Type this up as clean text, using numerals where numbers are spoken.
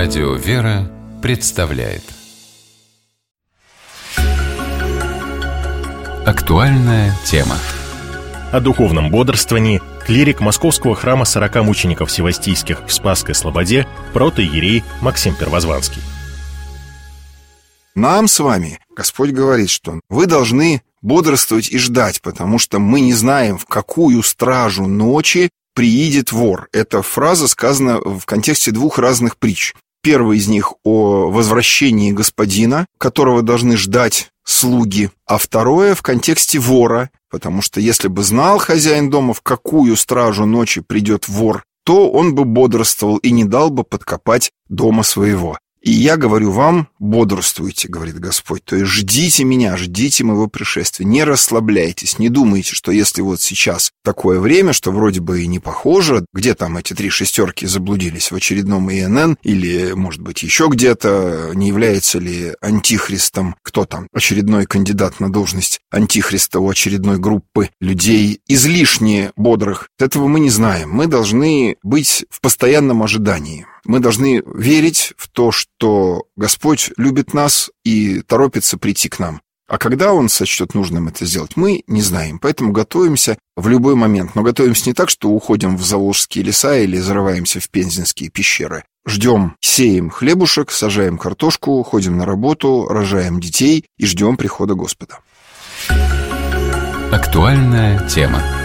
Радио «Вера» представляет актуальная тема. О духовном бодрствовании клирик Московского храма 40 мучеников Севастийских в Спасской Слободе протоиерей Максим Первозванский. Нам с вами Господь говорит, что вы должны бодрствовать и ждать, потому что мы не знаем, в какую стражу ночи приидет вор. Эта фраза сказана в контексте двух разных притч. Первая из них о возвращении господина, которого должны ждать слуги, а второе в контексте вора, потому что если бы знал хозяин дома, в какую стражу ночи придет вор, то он бы бодрствовал и не дал бы подкопать дома своего. И я говорю вам, бодрствуйте, говорит Господь, то есть ждите меня, ждите моего пришествия, не расслабляйтесь, не думайте, что если вот сейчас такое время, что вроде бы и не похоже, где там эти 3 шестерки заблудились, в очередном ИНН или, может быть, еще где-то, не является ли антихристом, кто там, очередной кандидат на должность антихриста у очередной группы людей, излишне бодрых, этого мы не знаем, мы должны быть в постоянном ожидании. Мы должны верить в то, что Господь любит нас и торопится прийти к нам. А когда Он сочтет нужным это сделать, мы не знаем. Поэтому готовимся в любой момент. Но готовимся не так, что уходим в Заволжские леса или зарываемся в пензенские пещеры. Ждем, сеем хлебушек, сажаем картошку, ходим на работу, рожаем детей и ждем прихода Господа. Актуальная тема.